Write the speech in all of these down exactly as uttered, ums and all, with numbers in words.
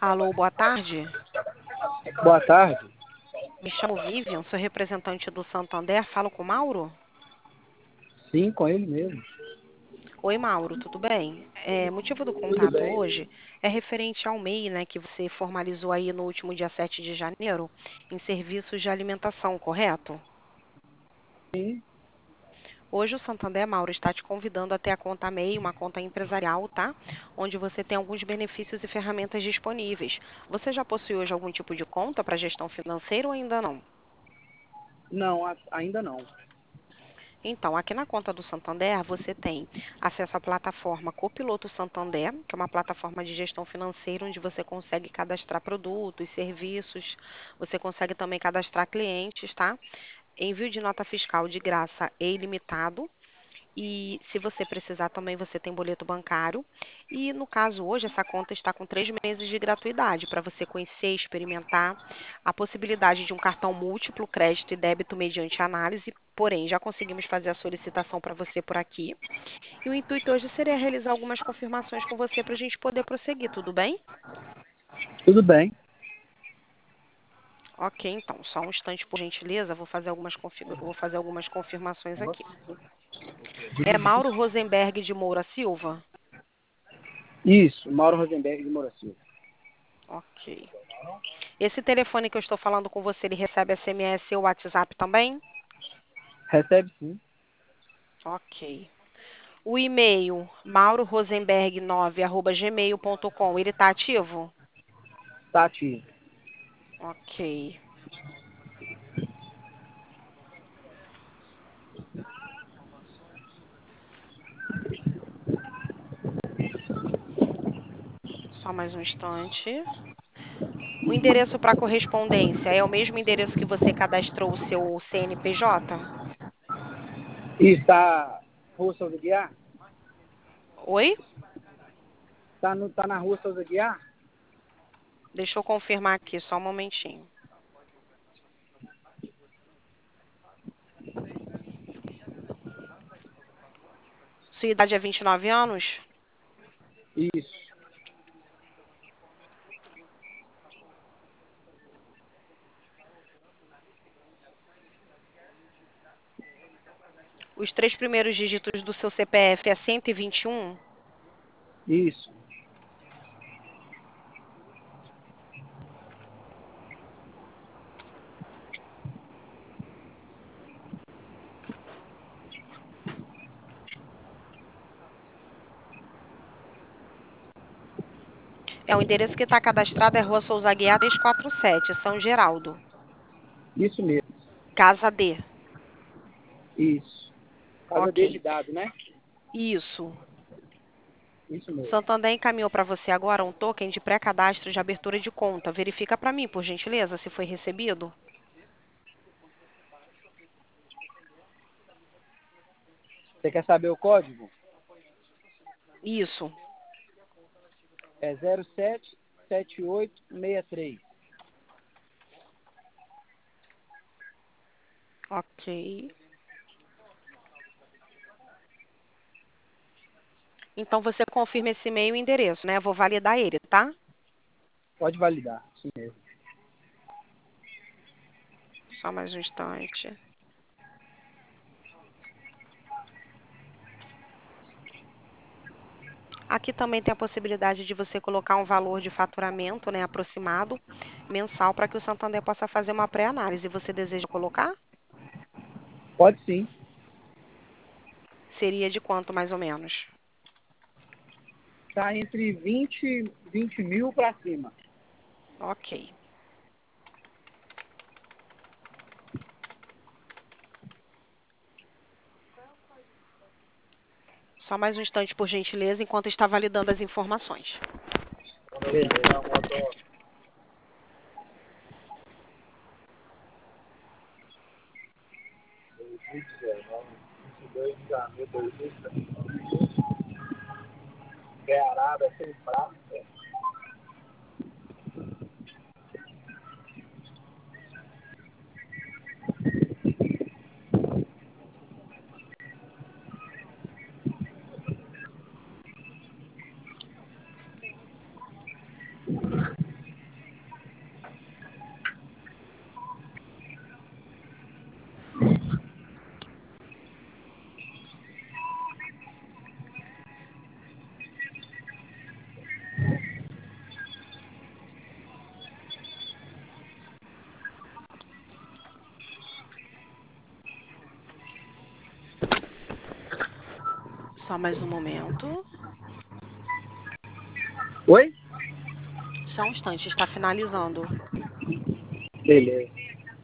Alô, boa tarde. Boa tarde. Me chamo Vivian, sou representante do Santander. Falo com o Mauro? Sim, com ele mesmo. Oi, Mauro, tudo bem? É, motivo do Tudo contato bem. hoje é referente ao MEI, né, que você formalizou aí no último dia sete de janeiro, em serviços de alimentação, correto? Sim, Hoje o Santander, Mauro, está te convidando a ter a conta MEI, uma conta empresarial, tá? Onde você tem alguns benefícios e ferramentas disponíveis. Você já possui hoje algum tipo de conta para gestão financeira ou ainda não? não, a- ainda não. Então, aqui na conta do Santander, você tem acesso à plataforma Copiloto Santander, que é uma plataforma de gestão financeira onde você consegue cadastrar produtos, serviços, você consegue também cadastrar clientes, tá? Envio de nota fiscal de graça e ilimitado. E se você precisar também, você tem boleto bancário. E no caso hoje, essa conta está com três meses de gratuidade para você conhecer, experimentar a possibilidade de um cartão múltiplo, crédito e débito mediante análise. Porém, já conseguimos fazer a solicitação para você por aqui. E o intuito hoje seria realizar algumas confirmações com você para a gente poder prosseguir, tudo bem? Tudo bem. Ok, então, só um instante, por gentileza, vou fazer algumas, config- vou fazer algumas confirmações aqui. É Mauro Rosenberg de Moura Silva? Isso, Mauro Rosenberg de Moura Silva. Ok. Esse telefone que eu estou falando com você, ele recebe S M S ou WhatsApp também? Recebe sim. Ok. O e-mail maurorosenberg nove arroba gmail ponto com, ele está ativo? Tá ativo. Ok. Só mais um instante. O endereço para correspondência é o mesmo endereço que você cadastrou o seu C N P J? Isso, tá Rua Souza Guiar? Oi? Tá, no, tá na Rua Souza Guiar? Deixa eu confirmar aqui, só um momentinho. Sua idade é vinte e nove anos? Isso, Os três primeiros dígitos do seu C P F é cento e vinte e um? isso, É, o endereço que está cadastrado é Rua Souza Aguiar trezentos e quarenta e sete, São Geraldo. isso mesmo. Casa D. Isso. Casa D de Ok. dado, né? Isso. Isso mesmo. Santander encaminhou para você agora um token de pré-cadastro de abertura de conta. Verifica para mim, por gentileza, se foi recebido. Você quer saber o código? Isso. É zero sete sete oito seis três. Ok. Então você confirma esse e-mail e endereço, né? Eu vou validar ele, tá? Pode validar. Isso mesmo. Só mais um instante. Aqui também tem a possibilidade de você colocar um valor de faturamento, né, aproximado, mensal, para que o Santander possa fazer uma pré-análise. Você deseja colocar? Pode sim. Seria de quanto, mais ou menos? Tá entre vinte, vinte mil pra cima. Ok. Só mais um instante, por gentileza, enquanto está validando as informações. Beleza. Bearada sem prato. Só mais um momento. Oi? Só um instante, está finalizando. Beleza.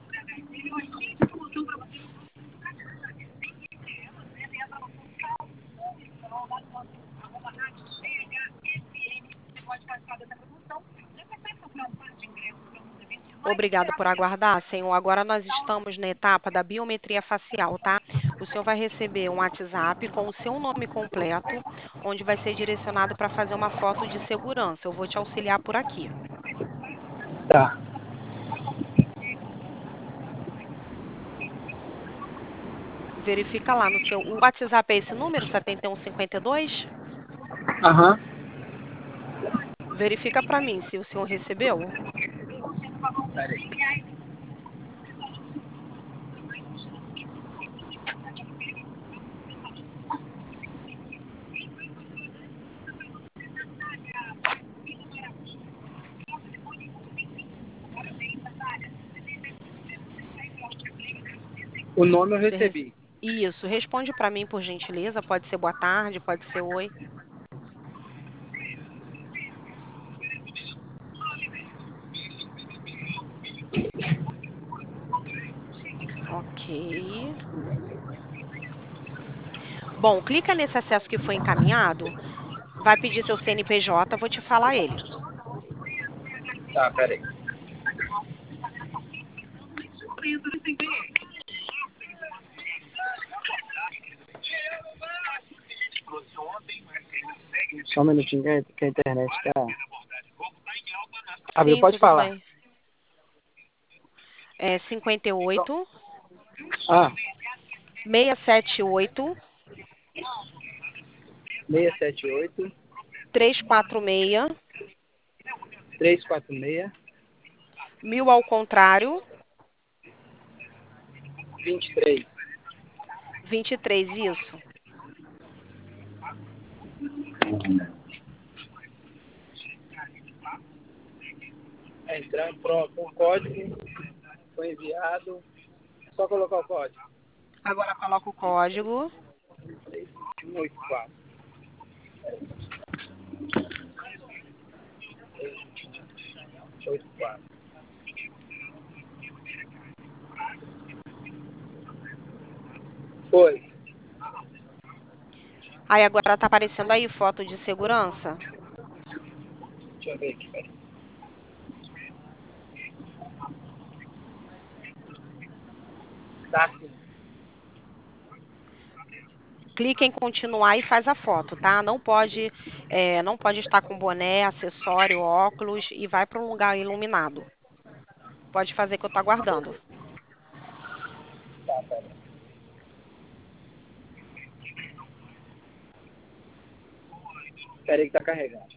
Obrigada por aguardar, senhor. Agora nós estamos na etapa da biometria facial, tá? O senhor vai receber um WhatsApp com o seu nome completo, onde vai ser direcionado para fazer uma foto de segurança. Eu vou te auxiliar por aqui. Tá. Verifica lá no seu. O WhatsApp é esse número, setenta e um cinquenta e dois? Aham. Verifica para mim se o senhor recebeu. Peraí. O nome eu Você rece- recebi. Isso, responde para mim, por gentileza. Pode ser boa tarde, pode ser oi. Ok. Bom, clica nesse acesso que foi encaminhado. Vai pedir seu C N P J, vou te falar ele. Tá, peraí. Só um minutinho que a que a internet tá. Abriu, Sim, pode tudo falar. bem. É cinquenta e oito, Ah, seiscentos e setenta e oito, seis sete oito, trezentos e quarenta e seis, três quatro seis, mil ao contrário, vinte e três. vinte e três, isso. É, entrando, pronto. O código foi enviado. Só colocar o código. Agora coloca o código. um oito quatro. oito quatro. Foi. Aí agora tá aparecendo aí foto de segurança. Deixa eu ver aqui, peraí. Tá sim. Clica em continuar e faz a foto, tá? Não pode, é, não pode estar com boné, acessório, óculos e vai para um lugar iluminado. Pode fazer que eu tô aguardando. Tá, peraí. Peraí que tá carregando.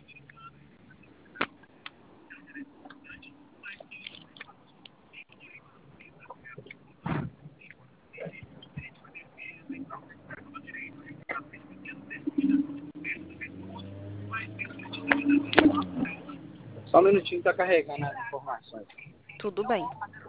Só um minutinho que tá carregando as informações. Tudo bem.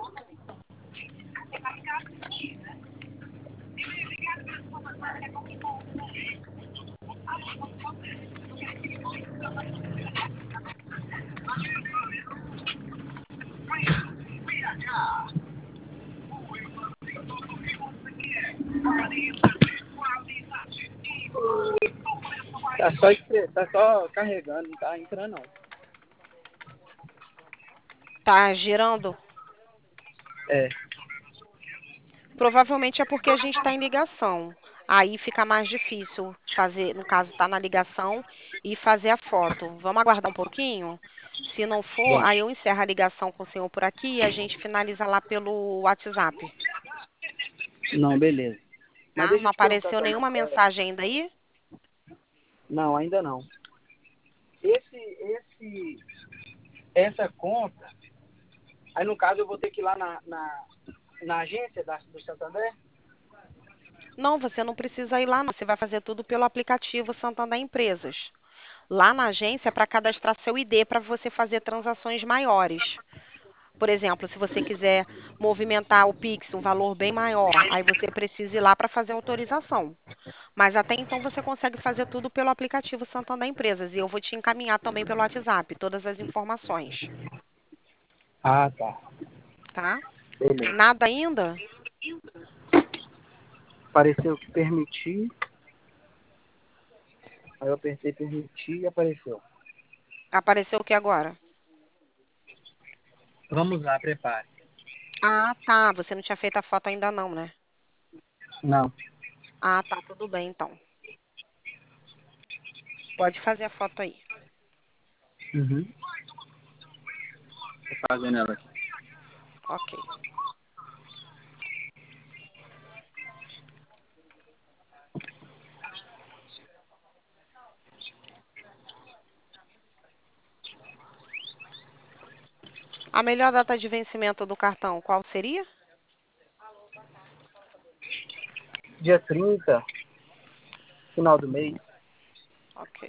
Tá só, escre- tá só carregando, não tá entrando não. Tá girando? É. Provavelmente é porque a gente está em ligação. Aí fica mais difícil fazer, no caso, tá na ligação e fazer a foto. Vamos aguardar um pouquinho? Se não for, Bom. aí eu encerro a ligação com o senhor por aqui e a gente finaliza lá pelo WhatsApp, Não, beleza. Mas tá? deixa Não eu te perguntar apareceu também. nenhuma É, mensagem ainda aí? não, ainda não. Esse, esse, essa conta, aí no caso eu vou ter que ir lá na, na, na agência da, do Santander? Não, você não precisa ir lá, não. Você vai fazer tudo pelo aplicativo Santander Empresas. Lá na agência é para cadastrar seu I D para você fazer transações maiores. Por exemplo, se você quiser movimentar o Pix um valor bem maior, aí você precisa ir lá para fazer autorização. Mas até então você consegue fazer tudo pelo aplicativo Santander Empresas. E eu vou te encaminhar também pelo WhatsApp todas as informações, Ah, tá. tá? Beleza. Nada ainda? Apareceu que permitir. Aí eu apertei permitir e apareceu. Apareceu o que agora? Vamos lá, prepare. Ah, tá. Você não tinha feito a foto ainda não, né? Não. Ah, tá. Tudo bem, então. Pode fazer a foto aí. Uhum. Tô fazendo ela aqui. Ok. A melhor data de vencimento do cartão, qual seria? Dia trinta, final do mês. Ok.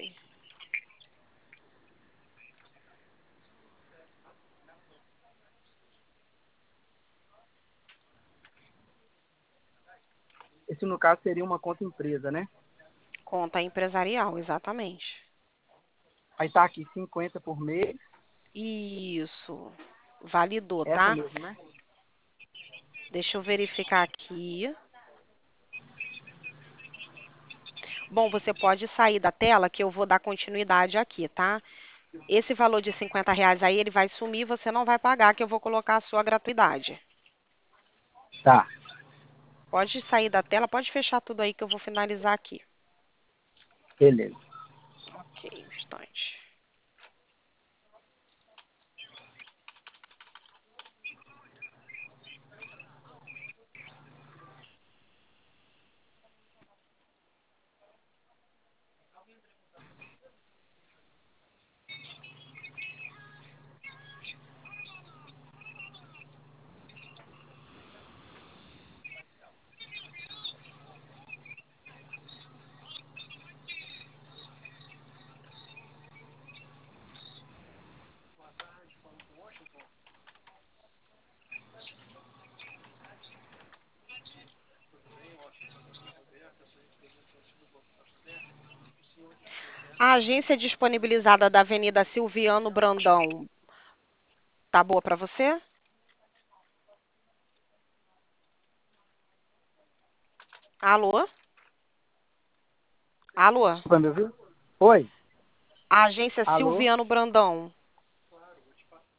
Esse, no caso, seria uma conta empresa, né? Conta empresarial, exatamente. Aí tá aqui cinquenta por mês. Isso. Validou, Essa tá? mesmo, né? Deixa eu verificar aqui. Bom, você pode sair da tela que eu vou dar continuidade aqui, tá? Esse valor de cinquenta reais aí, ele vai sumir, você não vai pagar, que eu vou colocar a sua gratuidade. Tá. Pode sair da tela, pode fechar tudo aí que eu vou finalizar aqui. Beleza. Ok, um instante. A agência disponibilizada da Avenida Silviano Brandão, tá boa para você? Alô? Alô? Vai me ouvir? Oi. A agência Alô? Silviano Brandão.